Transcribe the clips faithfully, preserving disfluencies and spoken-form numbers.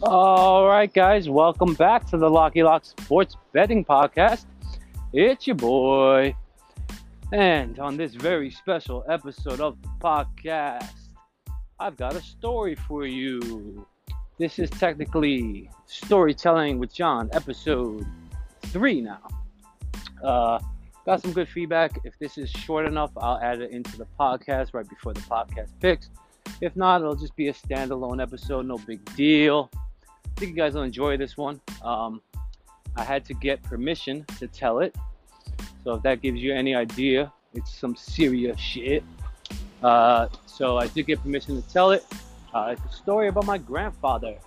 All right, guys, welcome back to the Locky Lock Sports Betting Podcast. It's your boy. And on this very special episode of the podcast, I've got a story for you. This is technically Storytelling with John, episode three now. Uh, got some good feedback. If this is short enough, I'll add it into the podcast right before the podcast picks. If not, it'll just be a standalone episode, no big deal. I think you guys will enjoy this one. Um, I had to get permission to tell it. So if that gives you any idea, it's some serious shit. Uh, so I did get permission to tell it. Uh, it's a story about my grandfather.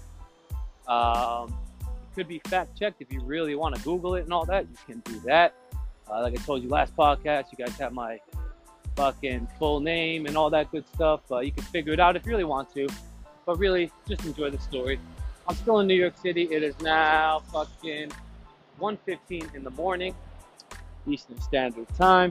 Um, it could be fact checked if you really want to Google it and all that. You can do that. Uh, like I told you last podcast, you guys have my fucking full name and all that good stuff. Uh, you can figure it out if you really want to. But really, just enjoy the story. I'm still in New York City. It is now fucking one fifteen in the morning, Eastern Standard Time.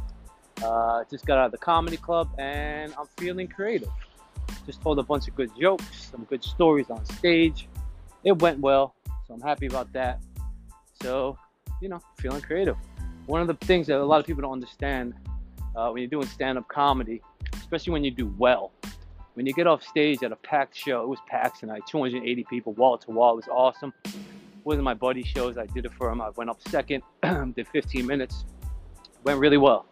Uh, just got out of the comedy club and I'm feeling creative. Just told a bunch of good jokes, some good stories on stage. It went well, so I'm happy about that. So, you know, feeling creative. One of the things that a lot of people don't understand uh, when you're doing stand-up comedy, especially when you do well, when you get off stage at a packed show, it was packed tonight, two hundred eighty people, wall to wall. It was awesome. It wasn't my buddy's shows. I did it for him. I went up second, did fifteen minutes. Went really well.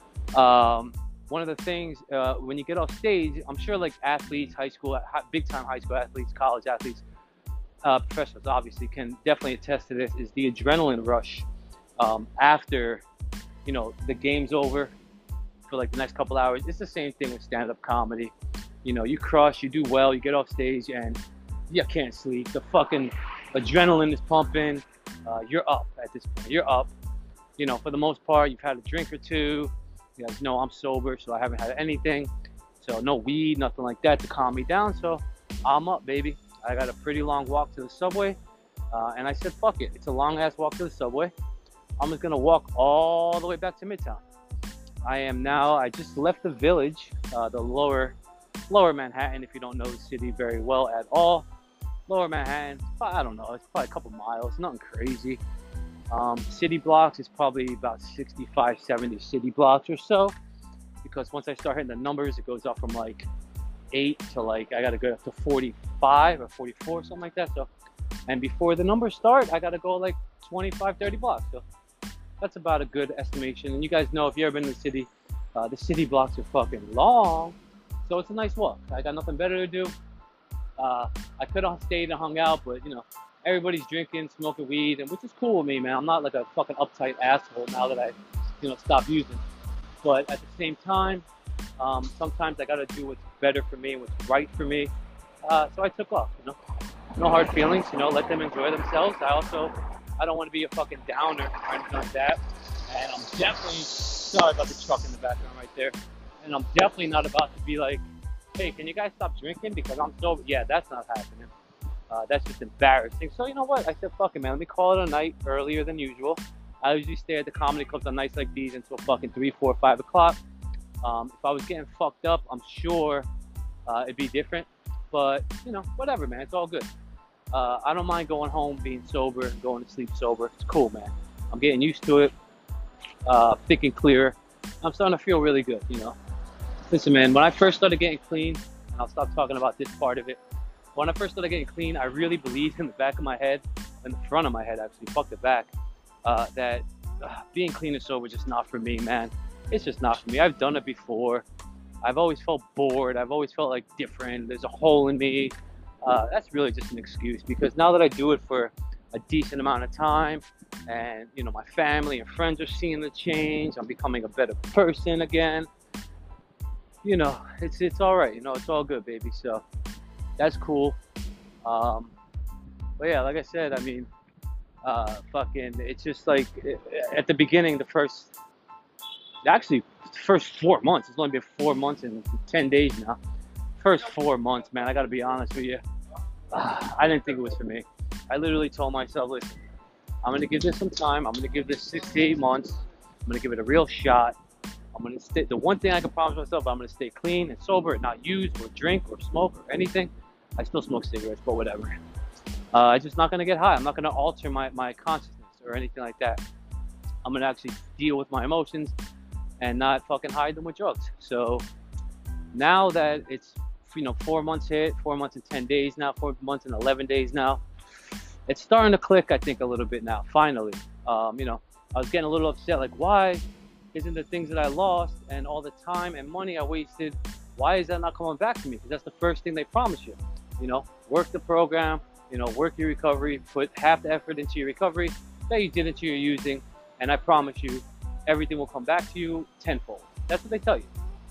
Um, one of the things, uh, when you get off stage, I'm sure like athletes, high school, big time high school athletes, college athletes, uh, professionals obviously can definitely attest to this, is the adrenaline rush um, after, you know, the game's over for like the next couple hours. It's the same thing with stand-up comedy. You know, you crush, you do well, you get off stage, and you can't sleep. The fucking adrenaline is pumping. Uh, you're up at this point. You're up. You know, for the most part, you've had a drink or two. You guys know I'm sober, so I haven't had anything. So no weed, nothing like that to calm me down. So I'm up, baby. I got a pretty long walk to the subway. Uh, and I said, fuck it. It's a long-ass walk to the subway. I'm just going to walk all the way back to Midtown. I am now, I just left the village, uh, the lower... Lower Manhattan, if you don't know the city very well at all. Lower Manhattan, I don't know, it's probably a couple miles, nothing crazy. Um, city blocks is probably about sixty-five, seventy city blocks or so. Because once I start hitting the numbers, it goes up from like eight to like, I gotta go up to forty-five or forty-four, something like that. So, and before the numbers start, I gotta go like twenty-five, thirty blocks. So that's about a good estimation. And you guys know, if you've ever been in the city, uh, the city blocks are fucking long. So it's a nice walk. I got nothing better to do. Uh, I could have stayed and hung out, but, you know, everybody's drinking, smoking weed, and which is cool with me, man. I'm not like a fucking uptight asshole now that I, you know, stopped using. But at the same time, um, sometimes I got to do what's better for me and what's right for me. Uh, so I took off, you know. No hard feelings, you know, let them enjoy themselves. I also, I don't want to be a fucking downer or anything like that. And I'm definitely, sorry about the truck in the background right there. And I'm definitely not about to be like, hey, can you guys stop drinking because I'm sober? Yeah, that's not happening. Uh, that's just embarrassing. So you know what? I said, fuck it, man. Let me call it a night earlier than usual. I usually stay at the comedy clubs on nights like these until fucking three, four, five o'clock. Um, if I was getting fucked up, I'm sure uh, it'd be different. But, you know, whatever, man. It's all good. Uh, I don't mind going home, being sober, and going to sleep sober. It's cool, man. I'm getting used to it. Uh, thinking clearer. I'm starting to feel really good, you know. Listen, man, when I first started getting clean, and I'll stop talking about this part of it. When I first started getting clean, I really believed in the back of my head, in the front of my head, actually, fuck the back, uh, that uh, being clean and sober is just not for me, man. It's just not for me. I've done it before. I've always felt bored. I've always felt like different. There's a hole in me. Uh, that's really just an excuse because now that I do it for a decent amount of time and, you know, my family and friends are seeing the change, I'm becoming a better person again. You know, it's it's all right. You know, it's all good, baby. So that's cool. Um, but yeah, like I said, I mean, uh, fucking, it's just like at the beginning, the first, actually, the first four months. It's only been four months and ten days now. First four months, man. I got to be honest with you. Uh, I didn't think it was for me. I literally told myself, listen, I'm gonna give this some time. I'm gonna give this six to eight months. I'm gonna give it a real shot. I'm gonna stay. The one thing I can promise myself, I'm gonna stay clean and sober and not use or drink or smoke or anything. I still smoke cigarettes, but whatever. Uh, I'm just not gonna get high. I'm not gonna alter my, my consciousness or anything like that. I'm gonna actually deal with my emotions and not fucking hide them with drugs. So now that it's, you know, four months hit, four months and ten days now, four months and eleven days now, it's starting to click, I think, a little bit now, finally. Um, you know, I was getting a little upset, like, why isn't the things that I lost and all the time and money I wasted, why is that not coming back to me? Because that's the first thing they promise you. You know, work the program, you know, work your recovery, put half the effort into your recovery that you did into your using, and I promise you, everything will come back to you tenfold. That's what they tell you.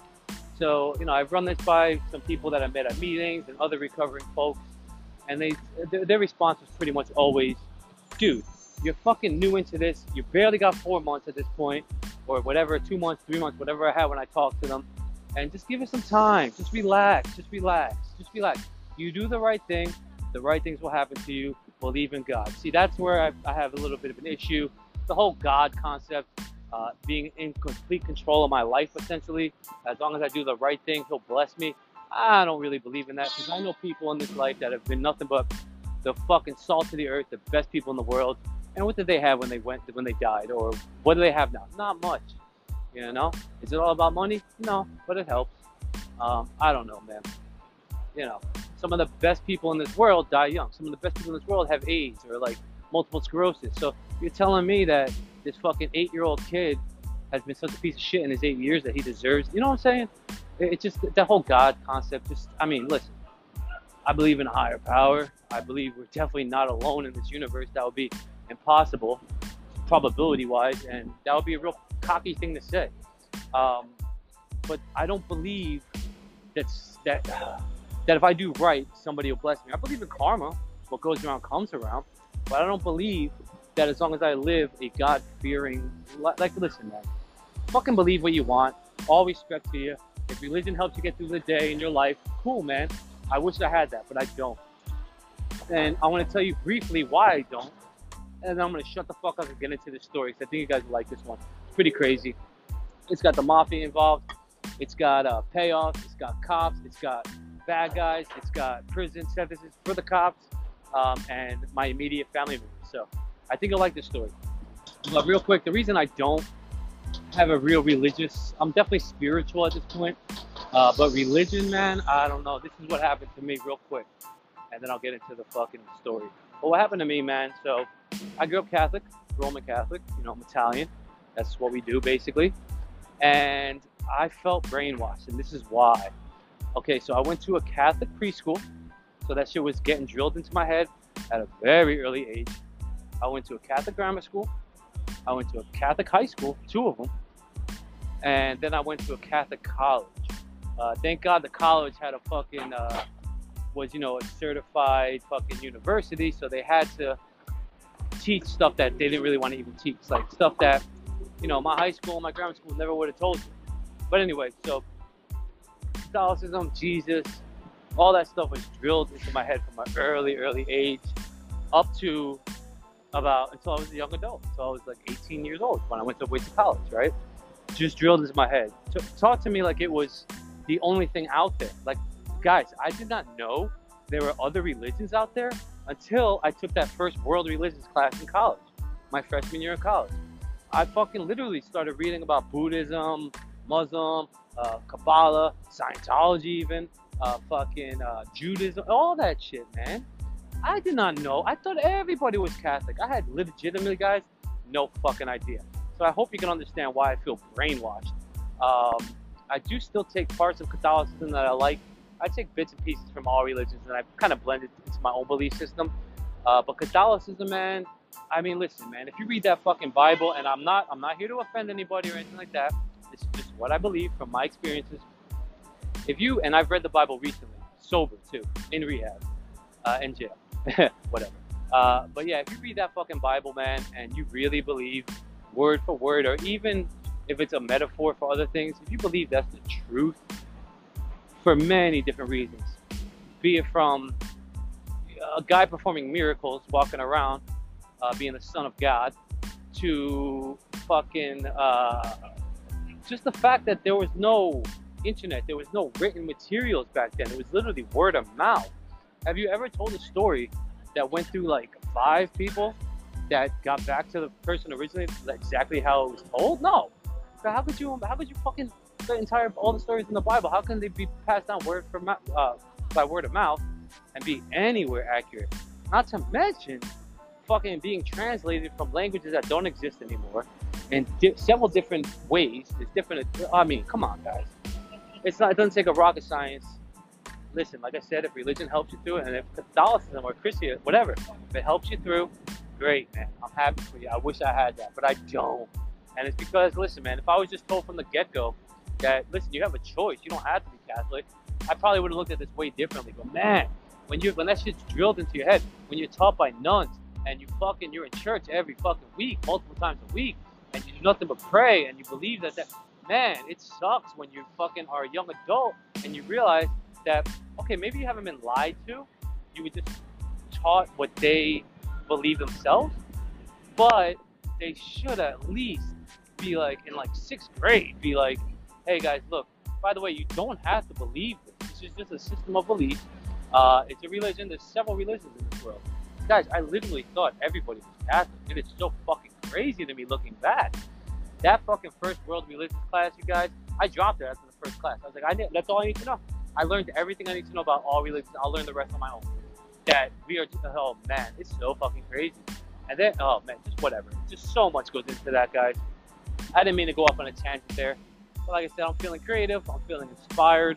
So, you know, I've run this by some people that I met at meetings and other recovering folks, and they their, their response was pretty much always, dude, you're fucking new into this, you barely got four months at this point, or whatever, two months, three months, whatever I had when I talked to them, and just give it some time, just relax, just relax, just relax. You do the right thing, the right things will happen to you, believe in God. See, that's where I, I have a little bit of an issue. The whole God concept, uh, being in complete control of my life, essentially. As long as I do the right thing, He'll bless me. I don't really believe in that, because I know people in this life that have been nothing but the fucking salt of the earth, the best people in the world. And what did they have when they went, when they died? Or what do they have now? Not much. You know? Is it all about money? No, but it helps. Um, I don't know, man. You know, some of the best people in this world die young. Some of the best people in this world have AIDS or like multiple sclerosis. So you're telling me that this fucking eight-year-old kid has been such a piece of shit in his eight years that he deserves, you know what I'm saying? It's just that whole God concept. Just, I mean, listen, I believe in a higher power. I believe we're definitely not alone in this universe. That would be impossible, probability-wise, and that would be a real cocky thing to say. Um, but I don't believe that's, that that if I do right, somebody will bless me. I believe in karma. What goes around comes around. But I don't believe that as long as I live a God-fearing, like, listen, man, fucking believe what you want. All respect to you. If religion helps you get through the day in your life, cool, man. I wish I had that, but I don't. And I want to tell you briefly why I don't. And then I'm going to shut the fuck up and get into this story, because I think you guys will like this one. It's pretty crazy. It's got the mafia involved. It's got uh, payoffs. It's got cops. It's got bad guys. It's got prison sentences for the cops, um, and my immediate family members. So I think you'll like this story. But real quick, the reason I don't have a real religious, I'm definitely spiritual at this point, uh, but religion, man, I don't know. This is what happened to me real quick, and then I'll get into the fucking story. But what happened to me, man, so I grew up Catholic, Roman Catholic, you know, I'm Italian. That's what we do, basically. And I felt brainwashed, and this is why. Okay, so I went to a Catholic preschool, so that shit was getting drilled into my head at a very early age. I went to a Catholic grammar school. I went to a Catholic high school, two of them. And then I went to a Catholic college. Uh, thank God the college had a fucking, uh, was, you know, a certified fucking university, so they had to teach stuff that they didn't really want to even teach. Like stuff that, you know, my high school, my grammar school never would have told you. But anyway, so Catholicism, Jesus, all that stuff was drilled into my head from my early, early age up to about, until I was a young adult. Until I was like eighteen years old when I went to, went to college, right? Just drilled into my head. Talk to me like it was the only thing out there. Like, guys, I did not know there were other religions out there until I took that first world religions class in college, my freshman year in college. I fucking literally started reading about Buddhism, Muslim, uh, Kabbalah, Scientology even, uh, fucking uh, Judaism, all that shit, man. I did not know. I thought everybody was Catholic. I had legitimately, guys, no fucking idea. So I hope you can understand why I feel brainwashed. Um, I do still take parts of Catholicism that I like. I take bits and pieces from all religions, and I kind of blend it into my own belief system. Uh, but Catholicism, man, I mean, listen, man, if you read that fucking Bible, and I'm not, I'm not here to offend anybody or anything like that. This is just what I believe from my experiences. If you, and I've read the Bible recently, sober too, in rehab, uh, in jail, whatever. Uh, but yeah, if you read that fucking Bible, man, and you really believe word for word, or even if it's a metaphor for other things, if you believe that's the truth, for many different reasons, be it from a guy performing miracles, walking around, uh, being the son of God, to fucking uh, just the fact that there was no internet, there was no written materials back then. It was literally word of mouth. Have you ever told a story that went through like five people that got back to the person originally exactly how it was told? No. So how could you? How could you fucking the entire all the stories in the Bible? How can they be passed down word for uh, by word of mouth and be anywhere accurate? Not to mention, fucking being translated from languages that don't exist anymore in di- several different ways. There's different. I mean, come on, guys. It's not. It doesn't take a rocket science. Listen, like I said, if religion helps you through it, and if Catholicism or Christianity, whatever, if it helps you through, great, man. I'm happy for you. I wish I had that, but I don't. And it's because, listen, man, if I was just told from the get-go that, listen, you have a choice, you don't have to be Catholic, I probably would have looked at this way differently. But man, when you when that shit's drilled into your head, when you're taught by nuns, and you fucking you're in church every fucking week, multiple times a week, and you do nothing but pray, and you believe that that man, it sucks when you fucking are a young adult and you realize that, okay, maybe you haven't been lied to, you were just taught what they believe themselves, but they should at least be like, in like sixth grade, be like, hey guys, look, by the way, you don't have to believe this. This is just a system of belief. Uh, it's a religion. There's several religions in this world. Guys, I literally thought everybody was Catholic. It is so fucking crazy to me looking back. That fucking first world religions class, you guys, I dropped it after the first class. I was like, I need, that's all I need to know. I learned everything I need to know about all religions. I'll learn the rest on my own. That we are, just, oh man, it's so fucking crazy. And then, oh man, just whatever. Just so much goes into that, guys. I didn't mean to go off on a tangent there. But like I said, I'm feeling creative. I'm feeling inspired.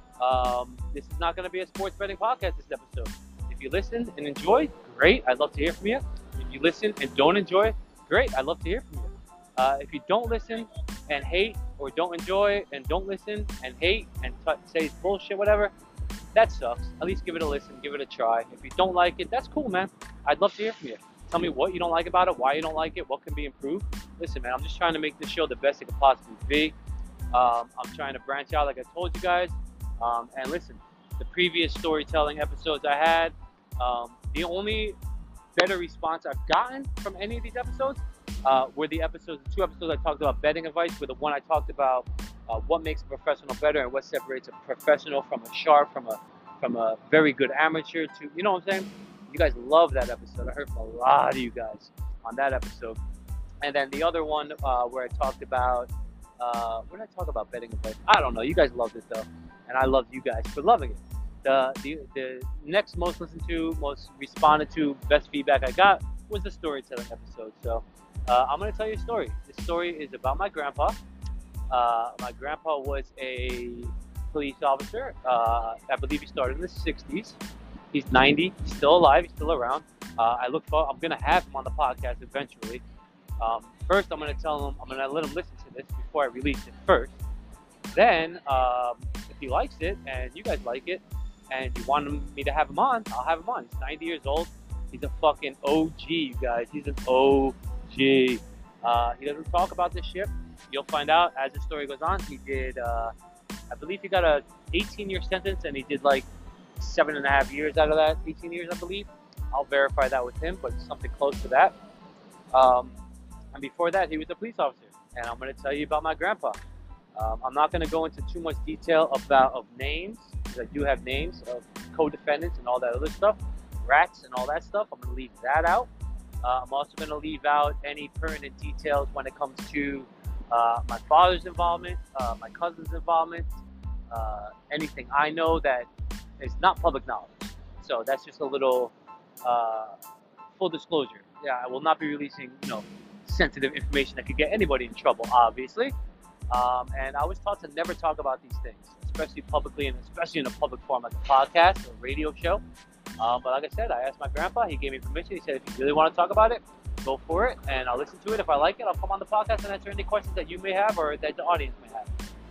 Um, this is not going to be a sports betting podcast, this episode. If you listen and enjoy, great. I'd love to hear from you. If you listen and don't enjoy, great. I'd love to hear from you. Uh, if you don't listen and hate, or don't enjoy and don't listen and hate and t- say bullshit, whatever, that sucks. At least give it a listen. Give it a try. If you don't like it, that's cool, man. I'd love to hear from you. Tell me what you don't like about it, why you don't like it, what can be improved. Listen, man, I'm just trying to make this show the best it could possibly be. Um, I'm trying to branch out like I told you guys. Um, and listen, the previous storytelling episodes I had, um, the only better response I've gotten from any of these episodes uh, were the episodes, the two episodes I talked about betting advice, were the one I talked about uh, what makes a professional better and what separates a professional from a sharp, from a from a very good amateur to, you know what I'm saying? You guys love that episode. I heard from a lot of you guys on that episode. And then the other one uh, where I talked about, uh, what did I talk about betting advice? I don't know. You guys loved it though. And I loved you guys for loving it. The, the the next most listened to, most responded to, best feedback I got was the storytelling episode. So uh, I'm going to tell you a story. This story is about my grandpa. Uh, my grandpa was a police officer. Uh, I believe he started in the sixties. He's ninety. He's still alive. He's still around. Uh, I look for. I'm going to have him on the podcast eventually. Um, first, I'm going to tell him. I'm going to let him listen to this before I release it first. Then, um, if he likes it and you guys like it, and you want me to have him on, I'll have him on. He's ninety years old. He's a fucking O G, you guys. He's an O G. Uh, he doesn't talk about this shit. You'll find out as the story goes on. He did, uh, I believe he got a eighteen-year sentence, and he did like seven and a half years out of that eighteen years, I believe. I'll verify that with him, but something close to that. Um, and before that, he was a police officer. And I'm going to tell you about my grandpa. Um, I'm not going to go into too much detail about of names, because I do have names of co-defendants and all that other stuff, rats and all that stuff. I'm going to leave that out. Uh, I'm also going to leave out any pertinent details when it comes to uh, my father's involvement, uh, my cousin's involvement, uh, anything I know that is not public knowledge. So that's just a little uh, full disclosure. Yeah, I will not be releasing, you know, sensitive information that could get anybody in trouble, obviously. Um, and I was taught to never talk about these things, especially publicly and especially in a public forum like a podcast or a radio show. Um, but like I said, I asked my grandpa. He gave me permission. He said, if you really want to talk about it, go for it. And I'll listen to it. If I like it, I'll come on the podcast and answer any questions that you may have or that the audience may have.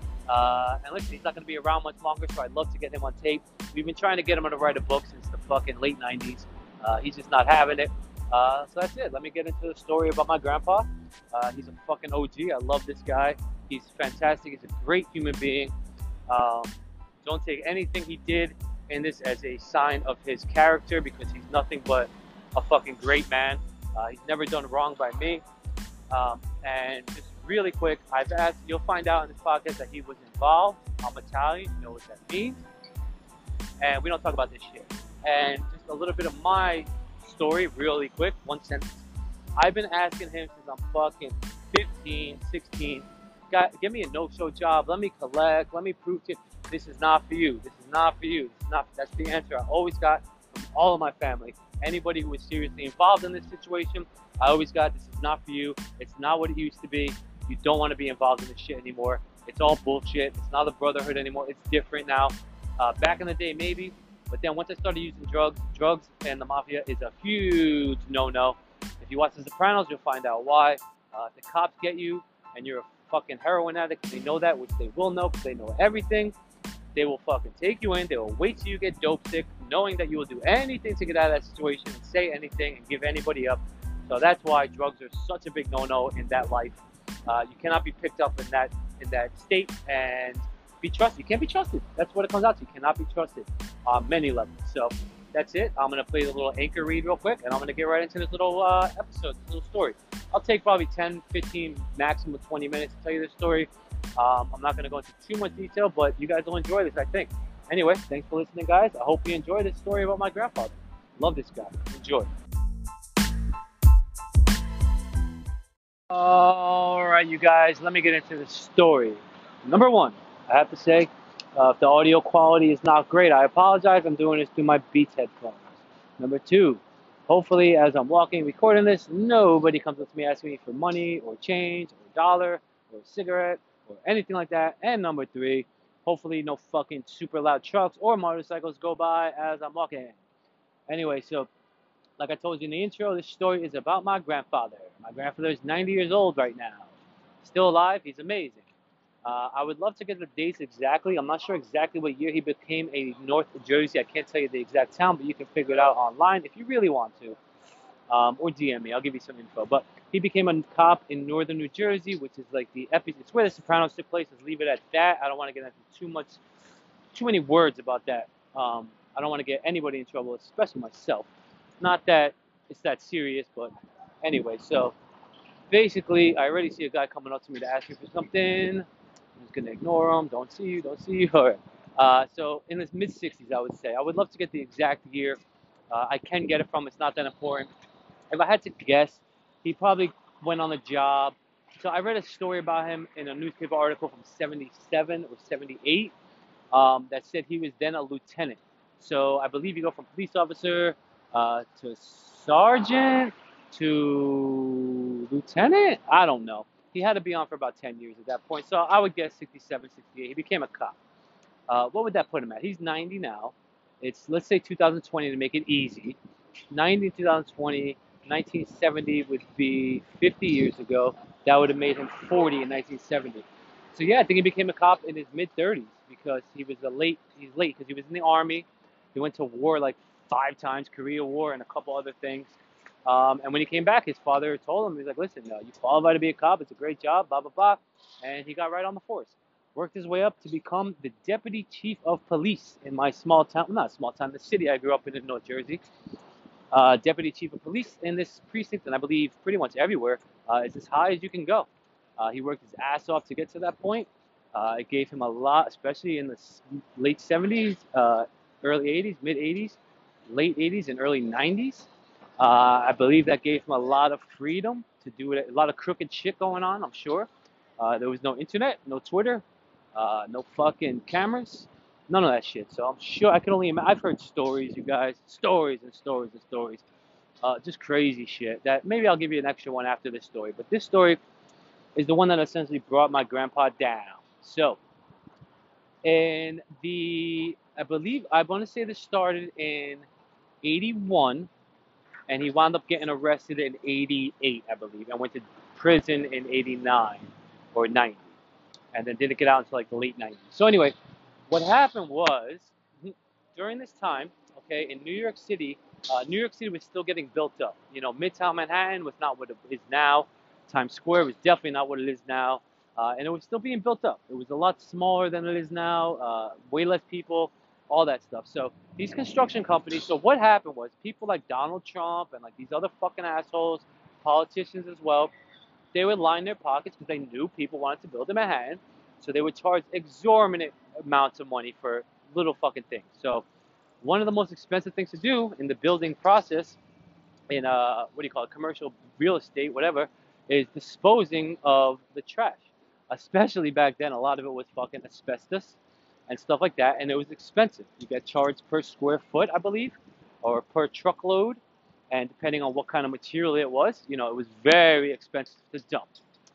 Uh, and listen, he's not going to be around much longer, so I'd love to get him on tape. We've been trying to get him to write a book since the fucking late nineties. Uh, he's just not having it. Uh, so that's it. Let me get into the story about my grandpa. Uh, he's a fucking O G. I love this guy. He's fantastic. He's a great human being. Um, don't take anything he did in this as a sign of his character, because he's nothing but a fucking great man. Uh, he's never done wrong by me. Um, and just really quick, I've asked, you'll find out in this podcast that he was involved. I'm Italian, you know what that means. And we don't talk about this shit. And just a little bit of my story, really quick, one sentence. I've been asking him since I'm fucking fifteen, sixteen. Got, give me a no-show job. Let me collect. Let me prove to you this is not for you. This is not for you. This is not. That's the answer I always got from all of my family. Anybody who was seriously involved in this situation, I always got, this is not for you. It's not what it used to be. You don't want to be involved in this shit anymore. It's all bullshit. It's not a brotherhood anymore. It's different now. Uh, back in the day, maybe. But then once I started using drugs, drugs and the mafia is a huge no-no. If you watch The Sopranos, you'll find out why. Uh, if the cops get you and you're a fucking heroin addict, they know that, which they will know because they know everything. They will fucking take you in. They will wait till you get dope sick, knowing that you will do anything to get out of that situation and say anything and give anybody up. So that's why drugs are such a big no-no in that life. Uh, you cannot be picked up in that in that state and be trusted. You can't be trusted. That's what it comes out to. You cannot be trusted on many levels. So that's it. I'm going to play the little anchor read real quick, and I'm going to get right into this little uh, episode, this little story. I'll take probably ten, fifteen, maximum twenty minutes to tell you this story. Um, I'm not going to go into too much detail, but you guys will enjoy this, I think. Anyway, thanks for listening, guys. I hope you enjoy this story about my grandfather. Love this guy. Enjoy. All right, you guys, let me get into the story. Number one, I have to say, uh, if the audio quality is not great, I apologize. I'm doing this through my Beats headphones. Number two, hopefully as I'm walking, recording this, nobody comes up to me asking me for money or change or a dollar or a cigarette or anything like that. And number three, hopefully no fucking super loud trucks or motorcycles go by as I'm walking. Anyway, so like I told you in the intro, this story is about my grandfather. My grandfather is ninety years old right now. Still alive. He's amazing. Uh, I would love to get the dates exactly. I'm not sure exactly what year he became a North Jersey. I can't tell you the exact town, but you can figure it out online if you really want to. Um, or D M me. I'll give you some info. But he became a cop in northern New Jersey, which is like the epi. It's where the Sopranos took place. Let's leave it at that. I don't want to get into too much, too many words about that. Um, I don't want to get anybody in trouble, especially myself. Not that it's that serious, but anyway. So basically, I already see a guy coming up to me to ask me for something. I'm just gonna ignore him. Don't see you. Don't see you. All right. Uh, so in his mid sixties, I would say. I would love to get the exact year. Uh, I can get it from. It's not that important. If I had to guess, he probably went on a job. So I read a story about him in a newspaper article from seventy-seven or seventy-eight um, that said he was then a lieutenant. So I believe you go from police officer uh, to sergeant to lieutenant. I don't know. He had to be on for about ten years at that point. So I would guess sixty-seven, sixty-eight. He became a cop. Uh, what would that put him at? He's ninety now. It's, let's say, two thousand twenty to make it easy. ninety, two thousand twenty, nineteen seventy would be fifty years ago. That would have made him forty in nineteen seventy. So yeah, I think he became a cop in his mid thirties because he was a late. He's late because he was in the army. He went to war like five times, Korea War and a couple other things. Um, and when he came back, his father told him, he's like, listen, no, you qualify to be a cop. It's a great job, blah, blah, blah. And he got right on the force. Worked his way up to become the deputy chief of police in my small town. Well, not small town, the city I grew up in in North Jersey. Uh, deputy chief of police in this precinct, and I believe pretty much everywhere, uh, is as high as you can go. Uh, he worked his ass off to get to that point. Uh, it gave him a lot, especially in the late seventies, uh, early eighties, mid eighties, late eighties, and early nineties. Uh, I believe that gave him a lot of freedom to do it. A lot of crooked shit going on, I'm sure. Uh, there was no internet, no Twitter, uh, no fucking cameras, none of that shit. So I'm sure I can only imagine. I've heard stories, you guys, stories and stories and stories. Uh, just crazy shit that maybe I'll give you an extra one after this story. But this story is the one that essentially brought my grandpa down. So, in the, I believe, I want to say this started in eighty-one. And he wound up getting arrested in eighty-eight, I believe, and went to prison in eighty-nine or ninety, and then didn't get out until like the late nineties. So anyway, what happened was, during this time, okay, in New York City, uh, New York City was still getting built up. You know, Midtown Manhattan was not what it is now. Times Square was definitely not what it is now, uh, and it was still being built up. It was a lot smaller than it is now, uh, way less people, all that stuff. So these construction companies, so what happened was people like Donald Trump and like these other fucking assholes, politicians as well, they would line their pockets because they knew people wanted to build in Manhattan. So they would charge exorbitant amounts of money for little fucking things. So one of the most expensive things to do in the building process in uh what do you call it, commercial real estate, whatever, is disposing of the trash. Especially back then, a lot of it was fucking asbestos and stuff like that, and it was expensive. You get charged per square foot, I believe, or per truckload, and depending on what kind of material it was, you know, it was very expensive to dump.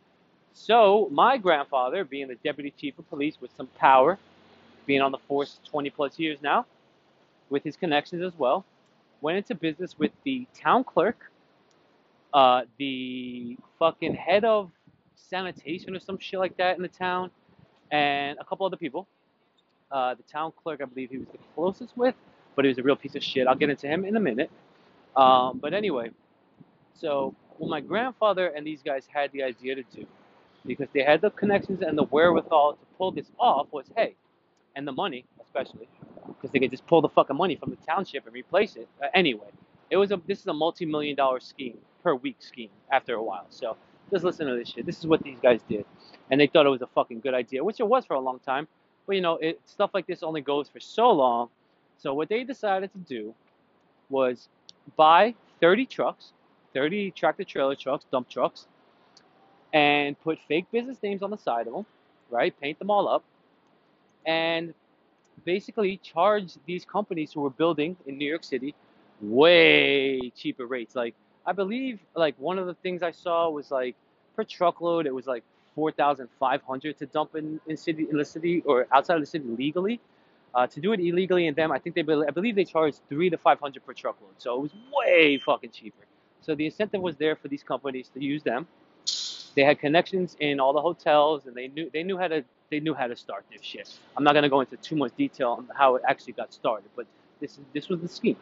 So my grandfather, being the deputy chief of police with some power, being on the force twenty plus years now, with his connections as well, went into business with the town clerk, uh, the fucking head of sanitation or some shit like that in the town, and a couple other people. Uh, the town clerk, I believe he was the closest with, but he was a real piece of shit. I'll get into him in a minute. Um, but anyway, so what my grandfather and these guys had the idea to do, because they had the connections and the wherewithal to pull this off, was hey, and the money especially, because they could just pull the fucking money from the township and replace it. Uh, anyway, it was a this is a multi-million dollar scheme per week scheme after a while. So just listen to this shit. This is what these guys did, and they thought it was a fucking good idea, which it was for a long time. But you know, it, stuff like this only goes for so long. So what they decided to do was buy thirty trucks, thirty tractor trailer trucks, dump trucks, and put fake business names on the side of them, right? Paint them all up, and basically charge these companies who were building in New York City way cheaper rates. Like I believe, like one of the things I saw was like per truckload, it was like four thousand five hundred to dump in, in city in the city or outside of the city legally. Uh, to do it illegally in them, I think they I believe they charged three to five hundred per truckload. So it was way fucking cheaper. So the incentive was there for these companies to use them. They had connections in all the hotels, and they knew they knew how to they knew how to start this shit. I'm not gonna go into too much detail on how it actually got started, but this is this was the scheme.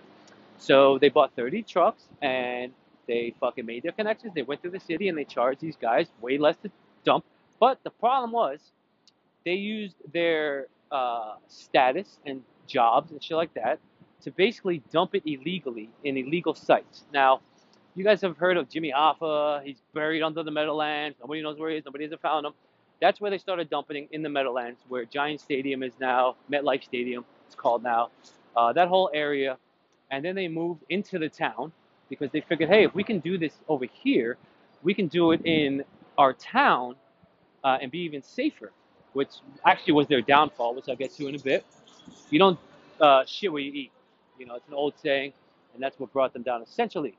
So they bought thirty trucks, and they fucking made their connections. They went through the city and they charged these guys way less to dump. But the problem was they used their uh, status and jobs and shit like that to basically dump it illegally in illegal sites. Now, you guys have heard of Jimmy Hoffa. He's buried under the Meadowlands. Nobody knows where he is. Nobody has found him. That's where they started dumping in the Meadowlands, where Giant Stadium is now, MetLife Stadium, it's called now. Uh, that whole area. And then they moved into the town because they figured, hey, if we can do this over here, we can do it in our town uh, and be even safer, which actually was their downfall, which I'll get to in a bit. You don't uh, shit where you eat. You know, it's an old saying, and that's what brought them down essentially.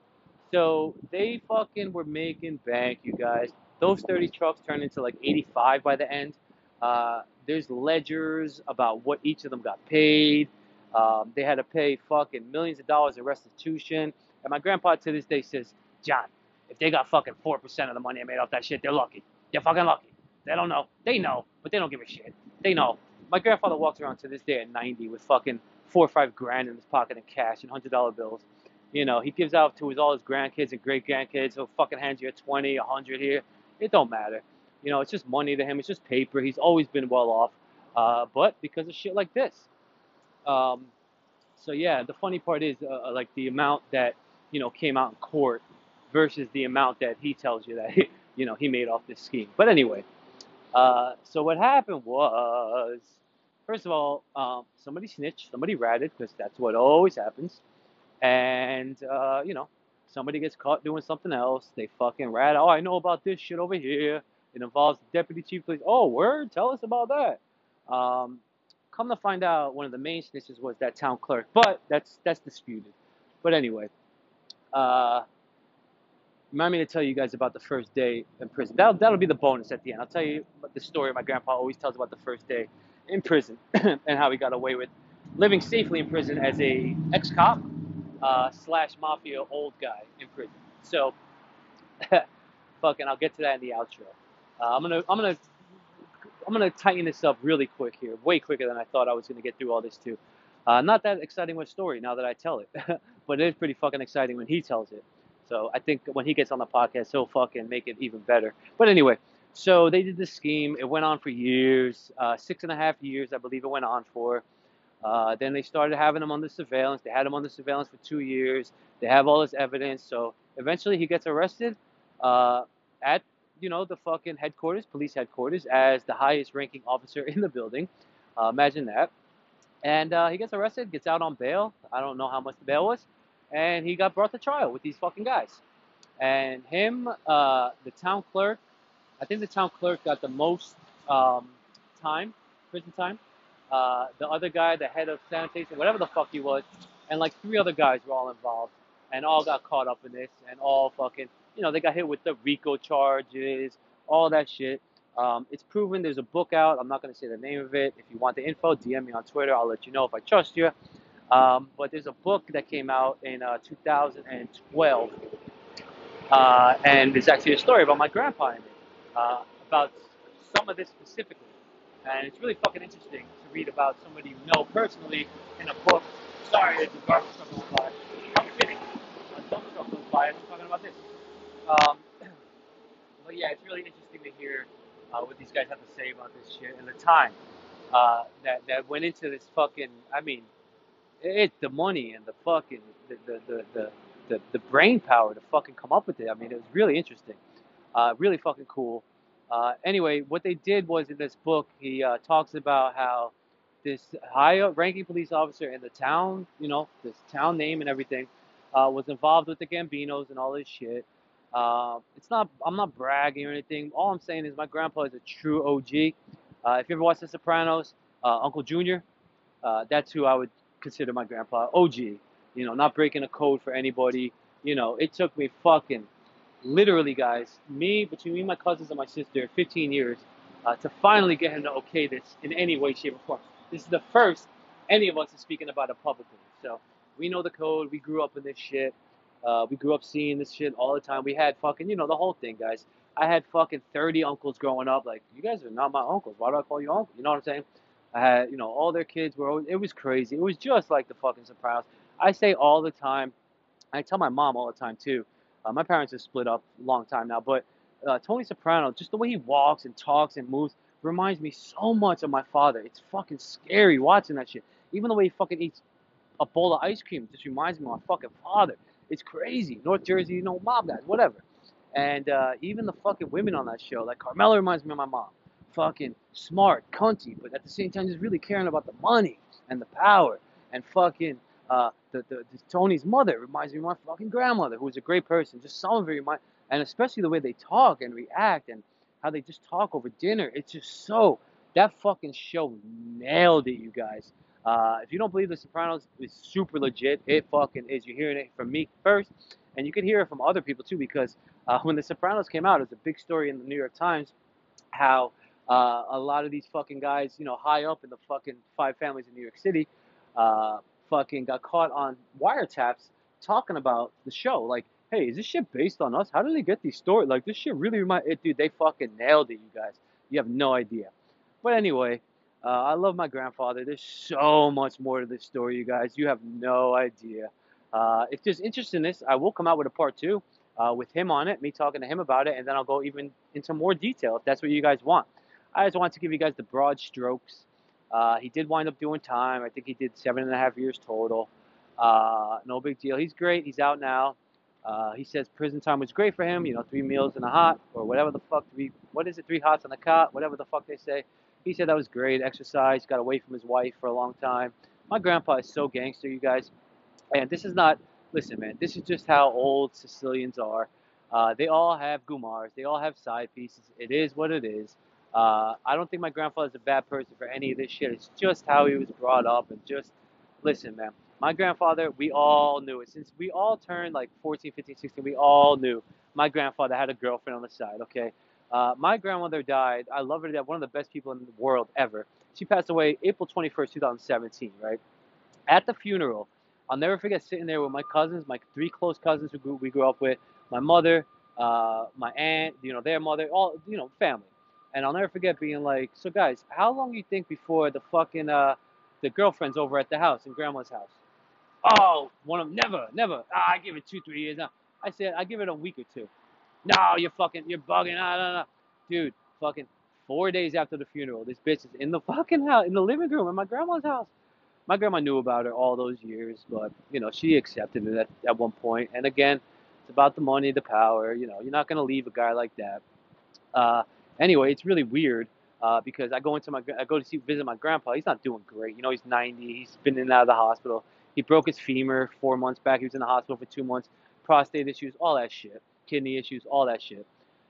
So they fucking were making bank, you guys. Those thirty trucks turned into like eighty-five by the end. Uh, there's ledgers about what each of them got paid. Um, they had to pay fucking millions of dollars in restitution. And my grandpa to this day says, John, if they got fucking four percent of the money I made off that shit, they're lucky. They're fucking lucky. They don't know. They know, but they don't give a shit. They know. My grandfather walks around to this day at ninety with fucking four or five grand in his pocket in cash and hundred dollar bills. You know, he gives out to his all his grandkids and great grandkids. He'll fucking hand you a twenty, a hundred here. It don't matter. You know, it's just money to him. It's just paper. He's always been well off. Uh, but because of shit like this. Um, so yeah, the funny part is uh, like the amount that, you know, came out in court versus the amount that he tells you that, you know, he made off this scheme. But anyway, uh, so what happened was, first of all, um, somebody snitched, somebody ratted, because that's what always happens. And, uh, you know, somebody gets caught doing something else. They fucking rat, oh, I know about this shit over here. It involves the deputy chief of police. Oh, word? Tell us about that. Um, come to find out, one of the main snitches was that town clerk. But that's that's disputed. But anyway, uh, remind me to tell you guys about the first day in prison. That'll, that'll be the bonus at the end. I'll tell you the story my grandpa always tells about the first day in prison and how he got away with living safely in prison as a ex-cop uh, slash mafia old guy in prison. So, fucking, I'll get to that in the outro. Uh, I'm gonna, I'm gonna, I'm gonna tighten this up really quick here, way quicker than I thought I was gonna get through all this too. Uh, not that exciting of a story now that I tell it, but it is pretty fucking exciting when he tells it. So I think when he gets on the podcast, he'll fucking make it even better. But anyway, so they did this scheme. It went on for years, uh, six and a half years, I believe it went on for. Uh, then they started having him under surveillance. They had him under surveillance for two years. They have all this evidence. So eventually he gets arrested uh, at, you know, the fucking headquarters, police headquarters, as the highest ranking officer in the building. Uh, imagine that. And uh, he gets arrested, gets out on bail. I don't know how much the bail was, and he got brought to trial with these fucking guys. And him, uh, the town clerk, I think the town clerk got the most um, time, prison time. Uh, the other guy, the head of sanitation, whatever the fuck he was, and like three other guys were all involved, and all got caught up in this, and all fucking, you know, they got hit with the RICO charges, all that shit. Um, it's proven. There's a book out. I'm not gonna say the name of it. If you want the info, D M me on Twitter. I'll let you know if I trust you. Um, but there's a book that came out in uh, two thousand twelve, uh, and it's actually a story about my grandpa in it, uh, about some of this specifically. And it's really fucking interesting to read about somebody you know personally in a book. Sorry, there's a garbage truck going by. I'm kidding. A dump truck goes by, and I'm talking about this. Um, but yeah, it's really interesting to hear uh, what these guys have to say about this shit and the time uh, that that went into this fucking. I mean, it's the money and the fucking the the, the the the the brain power to fucking come up with it. I mean, it was really interesting, uh, really fucking cool. Uh, anyway, what they did was in this book, he uh, talks about how this high-ranking police officer in the town, you know, this town name and everything, uh, was involved with the Gambinos and all this shit. Uh, it's not, I'm not bragging or anything. All I'm saying is my grandpa is a true O G. Uh, if you ever watched The Sopranos, uh, Uncle Junior, uh, that's who I would consider my grandpa. O G, you know, not breaking a code for anybody. You know, it took me fucking, literally, guys, me, between me and my cousins and my sister, fifteen years, uh, to finally get him to okay this in any way, shape, or form. This is the first any of us is speaking about it publicly. So we know the code. We grew up in this shit. Uh, we grew up seeing this shit all the time. We had fucking, you know, the whole thing, guys. I had fucking thirty uncles growing up. Like, you guys are not my uncles. Why do I call you uncle? You know what I'm saying? I had, you know, all their kids were, always, it was crazy. It was just like the fucking Sopranos. I say all the time, I tell my mom all the time too. Uh, my parents have split up a long time now, but uh, Tony Soprano, just the way he walks and talks and moves, reminds me so much of my father. It's fucking scary watching that shit. Even the way he fucking eats a bowl of ice cream just reminds me of my fucking father. It's crazy. North Jersey, you know, mob guys, whatever. And uh, even the fucking women on that show, like Carmela reminds me of my mom. Fucking smart, cunty, but at the same time, just really caring about the money and the power. And fucking uh, the, the, the Tony's mother reminds me of my fucking grandmother, who was a great person. Just some of it remind, and especially the way they talk and react and how they just talk over dinner. It's just so, that fucking show nailed it, you guys. Uh, if you don't believe The Sopranos is super legit, it fucking is. You're hearing it from me first, and you can hear it from other people too, because uh, when The Sopranos came out, it was a big story in the New York Times how uh, a lot of these fucking guys, you know, high up in the fucking five families in New York City, uh, fucking got caught on wiretaps talking about the show. Like, hey, is this shit based on us? How did they get these stories? Like, this shit really remind it, dude. They fucking nailed it, you guys. You have no idea. But anyway, uh, I love my grandfather. There's so much more to this story, you guys. You have no idea. Uh, if there's interest in this, I will come out with a part two uh, with him on it, me talking to him about it, and then I'll go even into more detail if that's what you guys want. I just want to give you guys the broad strokes. Uh, he did wind up doing time. I think he did seven and a half years total. Uh, no big deal. He's great. He's out now. Uh, he says prison time was great for him. You know, three meals and a hot, or whatever the fuck. Three, what is it? Three hots on a cot, whatever the fuck they say. He said that was great. Exercise. Got away from his wife for a long time. My grandpa is so gangster, you guys. And this is not, listen, man, this is just how old Sicilians are. Uh, they all have gumars. They all have side pieces. It is what it is. Uh, I don't think my grandfather's a bad person for any of this shit. It's just how he was brought up and just, listen, man. My grandfather, we all knew it. Since we all turned like fourteen, fifteen, sixteen, we all knew my grandfather had a girlfriend on the side, okay? Uh, my grandmother died. I love her to death. One of the best people in the world ever. She passed away April twenty-first, two thousand seventeen, right? At the funeral, I'll never forget sitting there with my cousins, my three close cousins who grew, we grew up with, my mother, uh, my aunt, you know, their mother, all, you know, family. And I'll never forget being like, so guys, how long do you think before the fucking, uh, the girlfriend's over at the house, in grandma's house? Oh, one of them, never, never. Ah, I give it two, three years now. I said, I give it a week or two. No, you're fucking, you're bugging. Ah, no, no. Dude, fucking four days after the funeral, this bitch is in the fucking house, in the living room at my grandma's house. My grandma knew about her all those years, but you know she accepted it at, at one point. And again, it's about the money, the power. You know, you're not gonna leave a guy like that. Uh, anyway, it's really weird. Uh, because I go into my I go to see visit my grandpa. He's not doing great. You know, he's ninety. He's been in and out of the hospital. He broke his femur four months back. He was in the hospital for two months. Prostate issues, all that shit. Kidney issues, all that shit.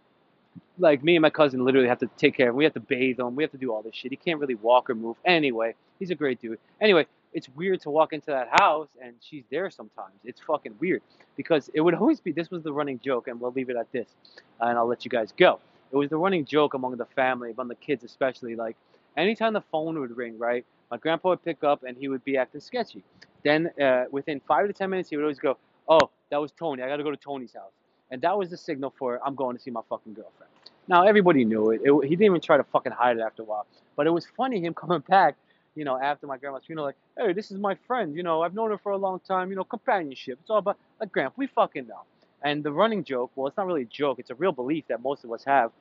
Like me and my cousin literally have to take care of him. We have to bathe him. We have to do all this shit. He can't really walk or move. Anyway, he's a great dude. Anyway, it's weird to walk into that house and she's there sometimes. It's fucking weird because it would always be. This was the running joke, and we'll leave it at this, and I'll let you guys go. It was the running joke among the family, among the kids especially. Like anytime the phone would ring, right, my grandpa would pick up and he would be acting sketchy. Then uh, within five to ten minutes, he would always go, "Oh, that was Tony. I got to go to Tony's house," and that was the signal for I'm going to see my fucking girlfriend. Now everybody knew it. it. He didn't even try to fucking hide it after a while. But it was funny him coming back, you know, after my grandma's funeral, like, "Hey, this is my friend. You know, I've known her for a long time. You know, companionship. It's all about like Grandpa. We fucking know." And the running joke, well, it's not really a joke. It's a real belief that most of us have.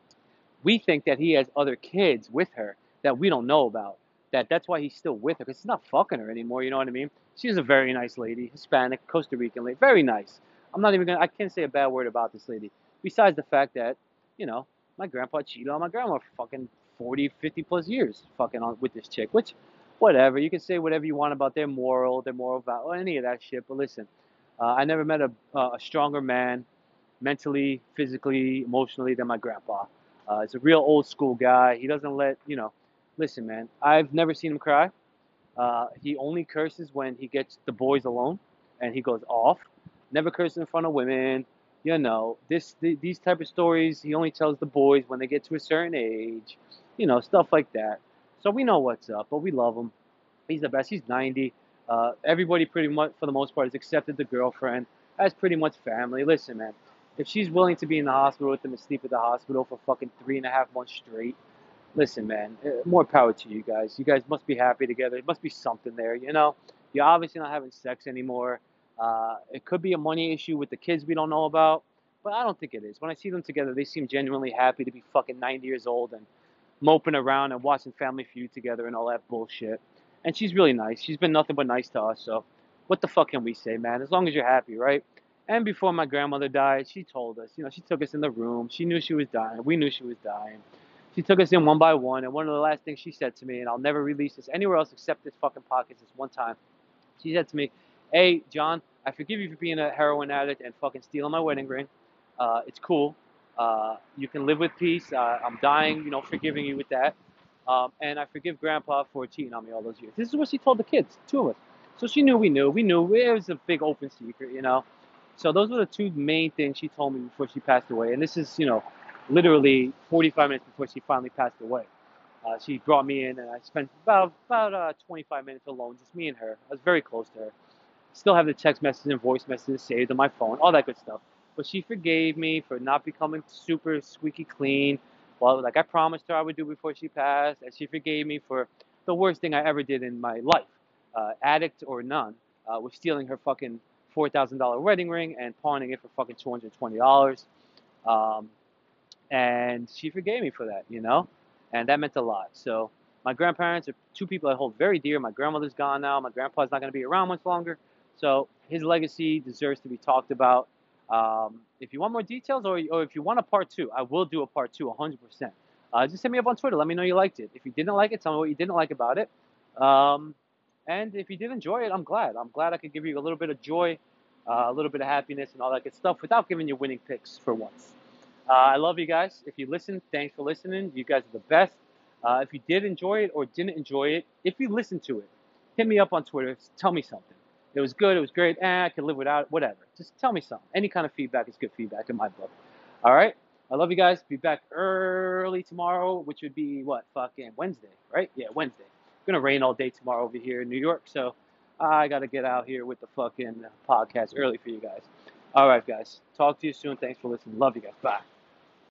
We think that he has other kids with her that we don't know about. That that's why he's still with her because he's not fucking her anymore. You know what I mean? She's a very nice lady, Hispanic, Costa Rican lady, very nice. I'm not even gonna. I can't say a bad word about this lady. Besides the fact that, you know, my grandpa cheated on my grandma for fucking forty, fifty plus years, fucking on with this chick. Which, whatever. You can say whatever you want about their moral, their moral value, any of that shit. But listen, uh, I never met a uh, a stronger man, mentally, physically, emotionally than my grandpa. Uh, he's a real old school guy. He doesn't let, you know, listen, man, I've never seen him cry. Uh, he only curses when he gets the boys alone and he goes off. Never curses in front of women. You know, this th- these type of stories he only tells the boys when they get to a certain age. You know, stuff like that. So we know what's up, but we love him. He's the best. He's ninety. Uh, everybody pretty much, for the most part, has accepted the girlfriend as pretty much family. Listen, man, if she's willing to be in the hospital with him and sleep at the hospital for fucking three and a half months straight, listen, man, uh, more power to you guys. You guys must be happy together. There must be something there, you know? You're obviously not having sex anymore. Uh, it could be a money issue with the kids we don't know about, but I don't think it is. When I see them together, they seem genuinely happy to be fucking ninety years old and moping around and watching Family Feud together and all that bullshit. And she's really nice. She's been nothing but nice to us, so what the fuck can we say, man? As long as you're happy, right? And before my grandmother died, she told us, you know, she took us in the room. She knew she was dying. We knew she was dying. She took us in one by one, and one of the last things she said to me, and I'll never release this anywhere else except this fucking podcast this one time, she said to me, "Hey, John, I forgive you for being a heroin addict and fucking stealing my wedding ring. Uh, it's cool. Uh, you can live with peace. Uh, I'm dying, you know, forgiving you with that. Um, and I forgive Grandpa for cheating on me all those years." This is what she told the kids, two of us. So she knew we knew. We knew it was a big open secret, you know. So those were the two main things she told me before she passed away. And this is, you know, literally forty-five minutes before she finally passed away. Uh, she brought me in, and I spent about about uh, twenty-five minutes alone, just me and her. I was very close to her. Still have the text messages and voice messages saved on my phone, all that good stuff. But she forgave me for not becoming super squeaky clean, well, like I promised her I would do before she passed. And she forgave me for the worst thing I ever did in my life, uh, addict or none, uh, was stealing her fucking four thousand dollars wedding ring and pawning it for fucking two hundred twenty dollars. Um, and she forgave me for that, you know, and that meant a lot. So my grandparents are two people I hold very dear. My grandmother's gone now. My grandpa's not going to be around much longer, so his legacy deserves to be talked about. Um, if you want more details, or, or if you want a part two, I will do a part two, one hundred percent. Uh, just hit me up on Twitter. Let me know you liked it. If you didn't like it, tell me what you didn't like about it. Um, and if you did enjoy it, I'm glad. I'm glad I could give you a little bit of joy, uh, a little bit of happiness, and all that good stuff without giving you winning picks for once. Uh, I love you guys. If you listened, thanks for listening. You guys are the best. Uh, if you did enjoy it or didn't enjoy it, if you listened to it, hit me up on Twitter. Tell me something. It was good. It was great. Eh, I could live without it. Whatever. Just tell me something. Any kind of feedback is good feedback in my book. All right? I love you guys. Be back early tomorrow, which would be what? Fucking Wednesday, right? Yeah, Wednesday. It's going to rain all day tomorrow over here in New York, so I got to get out here with the fucking podcast early for you guys. All right, guys. Talk to you soon. Thanks for listening. Love you guys. Bye.